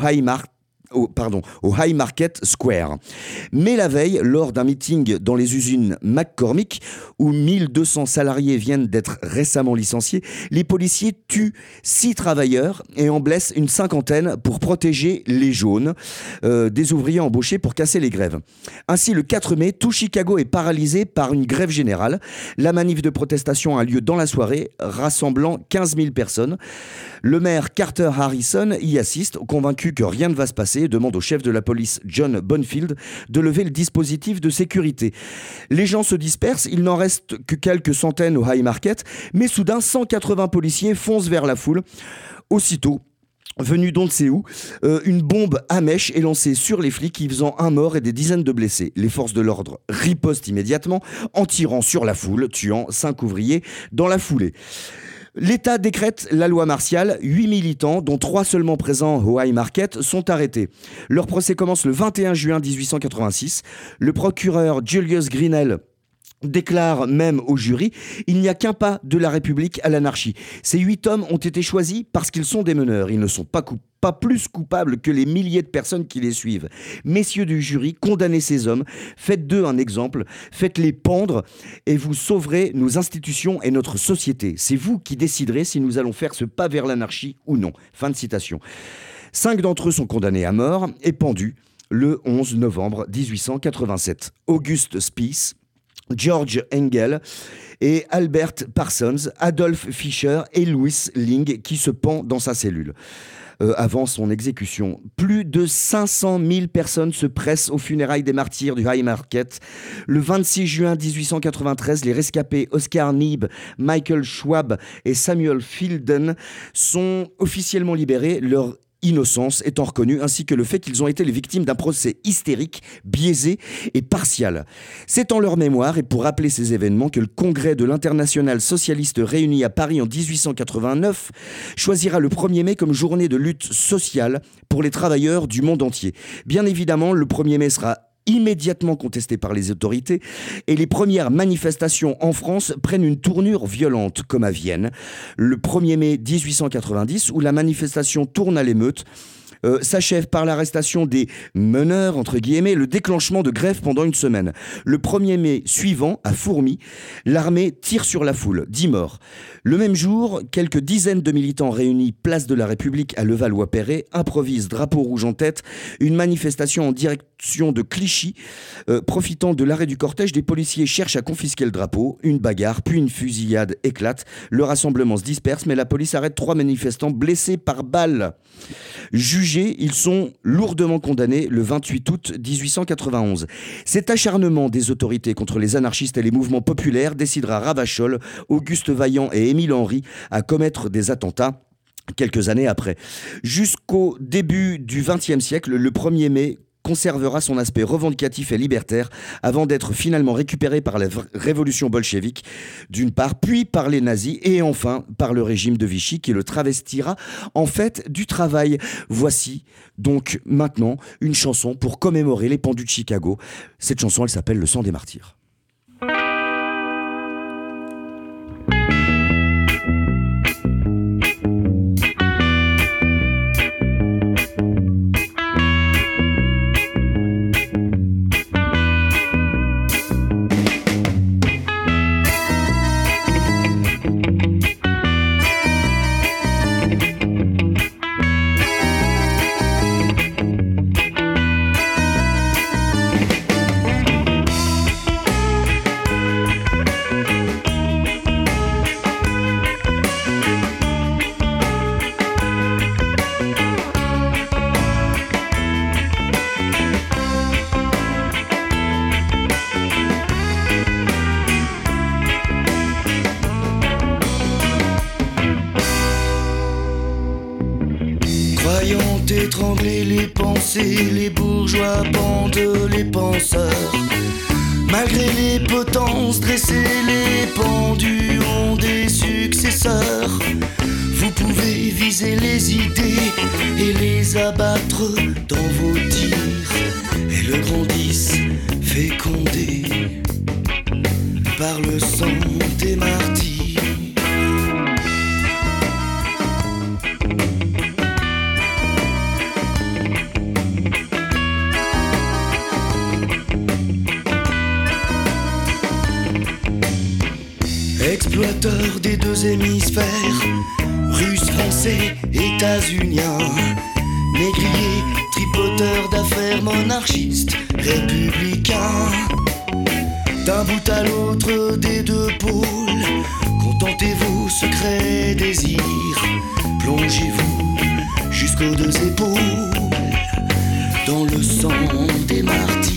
Haymarket Square. Mais la veille, lors d'un meeting dans les usines McCormick, où 1200 salariés viennent d'être récemment licenciés, les policiers tuent 6 travailleurs et en blessent une 50aine pour protéger les jaunes, des ouvriers embauchés pour casser les grèves. Ainsi, le 4 mai, tout Chicago est paralysé par une grève générale. La manif de protestation a lieu dans la soirée, rassemblant 15 000 personnes. Le maire Carter Harrison y assiste, convaincu que rien ne va se passer, demande au chef de la police John Bonfield de lever le dispositif de sécurité. Les gens se dispersent, il n'en reste que quelques centaines au Haymarket, mais soudain 180 policiers foncent vers la foule. Aussitôt, venu d'on ne sait où, une bombe à mèche est lancée sur les flics, y faisant un mort et des dizaines de blessés. Les forces de l'ordre ripostent immédiatement en tirant sur la foule, tuant 5 ouvriers dans la foulée. L'État décrète la loi martiale. 8 militants, dont 3 seulement présents au Haymarket, sont arrêtés. Leur procès commence le 21 juin 1886. Le procureur Julius Grinnell déclare même au jury « Il n'y a qu'un pas de la République à l'anarchie. Ces 8 hommes ont été choisis parce qu'ils sont des meneurs. Ils ne sont pas plus coupables que les milliers de personnes qui les suivent. Messieurs du jury, condamnez ces hommes, faites d'eux un exemple, faites-les pendre et vous sauverez nos institutions et notre société. C'est vous qui déciderez si nous allons faire ce pas vers l'anarchie ou non. » Fin de citation. 5 d'entre eux sont condamnés à mort et pendus le 11 novembre 1887. Auguste Spies, George Engel et Albert Parsons, Adolf Fischer et Louis Ling qui se pend dans sa cellule. Avant son exécution. Plus de 500 000 personnes se pressent aux funérailles des martyrs du Haymarket. Le 26 juin 1893, les rescapés Oscar Neebe, Michael Schwab et Samuel Fielden sont officiellement libérés. Leur innocence étant reconnue, ainsi que le fait qu'ils ont été les victimes d'un procès hystérique, biaisé et partial. C'est en leur mémoire et pour rappeler ces événements que le congrès de l'Internationale socialiste réuni à Paris en 1889 choisira le 1er mai comme journée de lutte sociale pour les travailleurs du monde entier. Bien évidemment, le 1er mai sera immédiatement contesté par les autorités et les premières manifestations en France prennent une tournure violente, comme à Vienne, le 1er mai 1890, où la manifestation tourne à l'émeute, s'achève par l'arrestation des meneurs, entre guillemets, le déclenchement de grève pendant une semaine. Le 1er mai suivant, à Fourmies, l'armée tire sur la foule, 10 morts. Le même jour, quelques dizaines de militants réunis place de la République à Levallois-Perret improvisent drapeau rouge en tête, une manifestation en direction de Clichy. Profitant de l'arrêt du cortège, des policiers cherchent à confisquer le drapeau. Une bagarre, puis une fusillade éclate. Le rassemblement se disperse, mais la police arrête 3 manifestants blessés par balle. Jugés, ils sont lourdement condamnés le 28 août 1891. Cet acharnement des autorités contre les anarchistes et les mouvements populaires décidera Ravachol, Auguste Vaillant et Émile Henry à commettre des attentats quelques années après. Jusqu'au début du XXe siècle, le 1er mai conservera son aspect revendicatif et libertaire avant d'être finalement récupéré par la révolution bolchevique d'une part, puis par les nazis et enfin par le régime de Vichy qui le travestira en fête du travail. Voici donc maintenant une chanson pour commémorer les pendus de Chicago. Cette chanson, elle s'appelle Le sang des martyrs. Croyant étrangler les pensées, les bourgeois pendent les penseurs. Malgré les potences dressées, les pendus ont des successeurs. Vous pouvez viser les idées et les abattre dans vos tirs. Elles grandissent, fécondées par le sang des martyrs. Exploiteurs des deux hémisphères, Russes, Français, États-Uniens, négriers, tripoteurs d'affaires, monarchistes, républicains. D'un bout à l'autre des deux pôles, contentez vos secrets désirs, plongez-vous jusqu'aux deux épaules dans le sang des martyrs.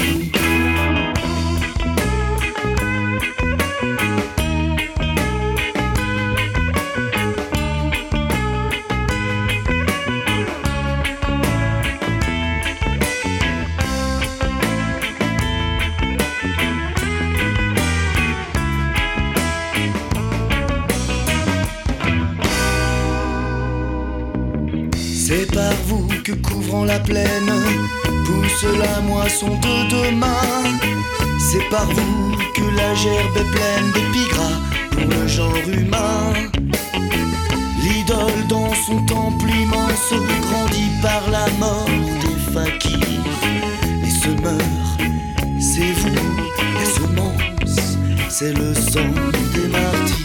C'est par vous que couvrant la plaine pousse la moisson de demain. C'est par vous que la gerbe est pleine d'épigras pour le genre humain. L'idole dans son temple immense grandit par la mort des fakirs. Les semeurs, c'est vous, les semences, c'est le sang des martyrs.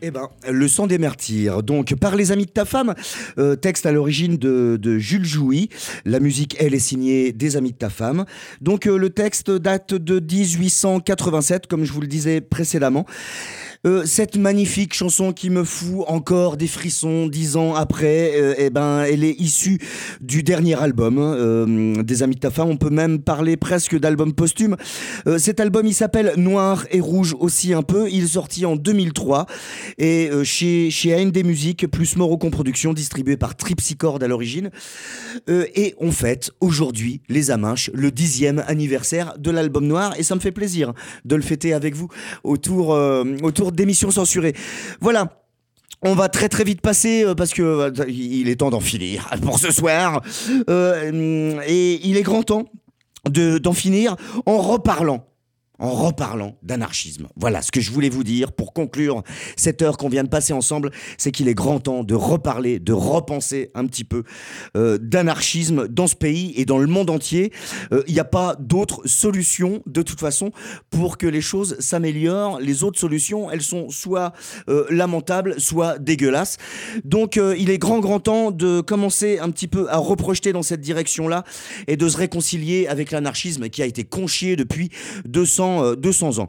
Eh ben, le sang des martyrs, donc par les amis de ta femme, texte à l'origine de Jules Jouy. La musique, elle, est signée des amis de ta femme. Donc le texte date de 1887, comme je vous le disais précédemment. Cette magnifique chanson qui me fout encore des frissons 10 ans après, eh ben, elle est issue du dernier album des amis de ta femme. On peut même parler presque d'album posthume. Cet album, il s'appelle Noir et Rouge aussi un peu. Il est sorti en 2003 et chez AND Music plus Morocco Productions, distribué par Tripsichord à l'origine. Et on fête aujourd'hui, les Aminches, le 10e anniversaire de l'album Noir, et ça me fait plaisir de le fêter avec vous autour d'émissions censurées. Voilà. On va très très vite passer parce que il est temps d'en finir pour ce soir. Et il est grand temps d'en finir en reparlant d'anarchisme. Voilà ce que je voulais vous dire pour conclure cette heure qu'on vient de passer ensemble, c'est qu'il est grand temps de reparler, de repenser un petit peu d'anarchisme dans ce pays et dans le monde entier. Il n'y a pas d'autre solution de toute façon pour que les choses s'améliorent. Les autres solutions, elles sont soit lamentables, soit dégueulasses. Donc il est grand temps de commencer un petit peu à reprojeter dans cette direction-là et de se réconcilier avec l'anarchisme qui a été conchié depuis 200 ans.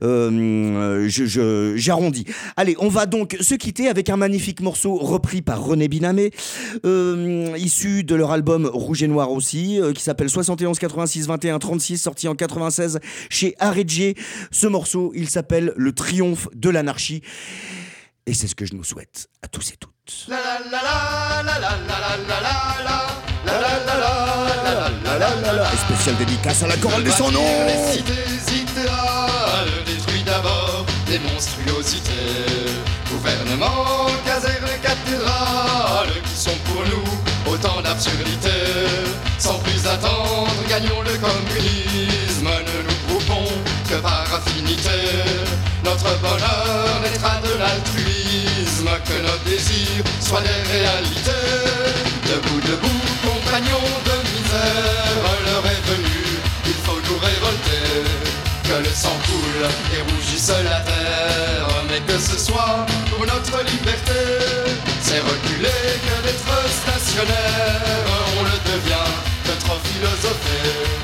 J'arrondis. Allez, on va donc se quitter avec un magnifique morceau repris par René Binamé, issu de leur album Rouge et Noir aussi, qui s'appelle 71 86 21 36, sorti en 96 chez Aredje. Ce morceau, il s'appelle Le Triomphe de l'anarchie. Et c'est ce que je nous souhaite à tous et toutes. La la la la la la la la la la. Et spécial dédicace à la chorale des sans-noms. Les cités idéales détruit d'abord des monstruosités. Gouvernement, casernes, cathédrales qui sont pour nous autant d'absurdités. Sans plus attendre, gagnons le communisme. Ne nous groupons que par affinité. Notre bonheur naîtra de l'altruisme, que nos désirs soient des réalités. Debout, compagnons de misère, l'heure est venue, il faut nous révolter. Que le sang coule et rougisse la terre, mais que ce soit pour notre liberté. C'est reculer que d'être stationnaire, on le devient de trop philosopher.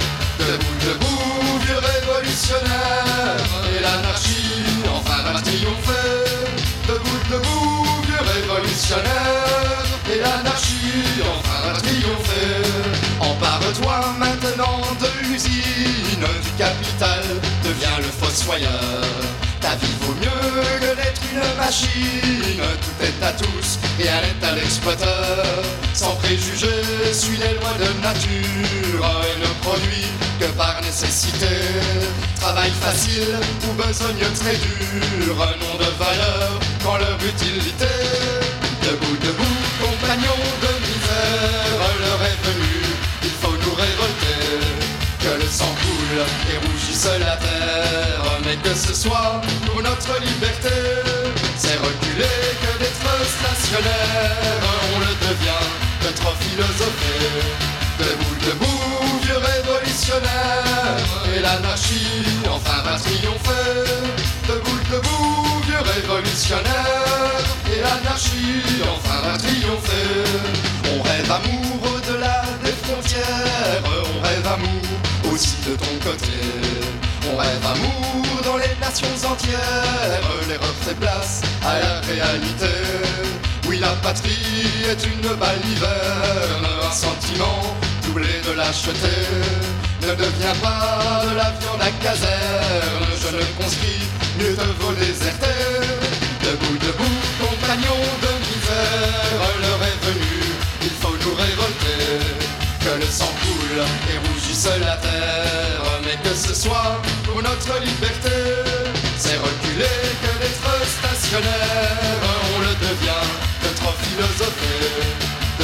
Debout, vieux révolutionnaire, et l'anarchie enfin va triompher. Debout, vieux révolutionnaire, et l'anarchie enfin va triompher. Empare-toi maintenant de l'usine du capital, deviens le fossoyeur. Ta vie vaut mieux que d'être une machine, tout est à tous, rien n'est à l'exploiteur. Sans préjugés, suis les lois de nature et ne produit que par nécessité. Travail facile ou besogne très dur, nom de valeur quand leur utilité. Debout, compagnons de misère, l'heure est venue, il faut nous révolter. Que le sang coule et rougisse la terre, mais que ce soit pour notre liberté. C'est reculer que d'être stationnaire, on le devient de trop philosopher. Debout, vieux révolutionnaire, et l'anarchie enfin va triompher. Debout, vieux révolutionnaire, et l'anarchie enfin va triompher. On rêve amour au-delà des frontières, on rêve amour aussi de ton côté. On rêve amour dans les nations entières, l'erreur fait place à la réalité. Oui, la patrie est une baliverne, un sentiment doublé de lâcheté. Ne deviens pas de la viande à caserne, jeune conscrit, mieux te vaut déserter. Debout, compagnons de misère, l'heure est venue, il faut nous révolter. Que le sang coule et rougisse la terre, mais que ce soit pour notre liberté. C'est reculer que d'être stationnaire, on le devient de trop philosopher.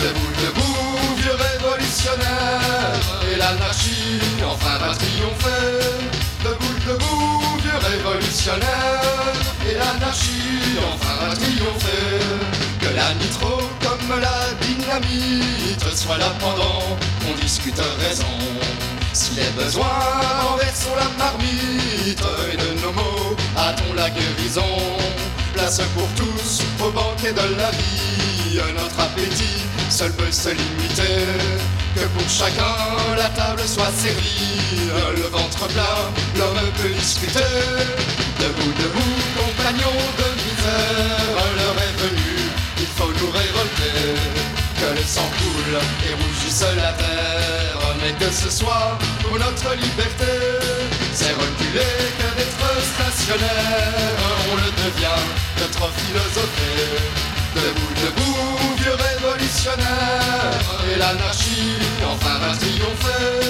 Debout, vieux révolutionnaire, et l'anarchie enfin va triompher. Debout, vieux révolutionnaire, et l'anarchie enfin va triompher. Que la nitro comme la dynamite soit là pendant qu'on discute raison. S'il est besoin, renversons la marmite, et de nos mots hâtons la guérison. place pour tous au banquet de la vie. Notre appétit seul peut se limiter, que pour chacun la table soit servie. Le ventre plein, l'homme peut discuter. Debout, debout, compagnons de misère, l'heure est venue, il faut nous révolter. Que le sang coule et rougisse la terre, mais que ce soit pour notre liberté. C'est reculer que d'être stationnaire, on le devient de trop philosopher. Debout, debout, vieux révolutionnaire, et l'anarchie enfin va triompher.